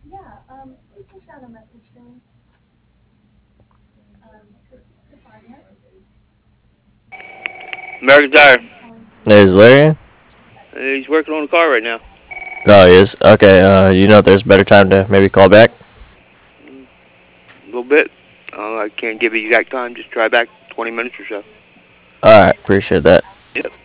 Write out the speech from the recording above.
American Tire. There's Larry. He's working on the car right now. Oh, he is. Okay. You know if there's a better time to maybe call back. A little bit. I can't give you exact time. Just try back 20 minutes or so. All right. Appreciate that. Yep.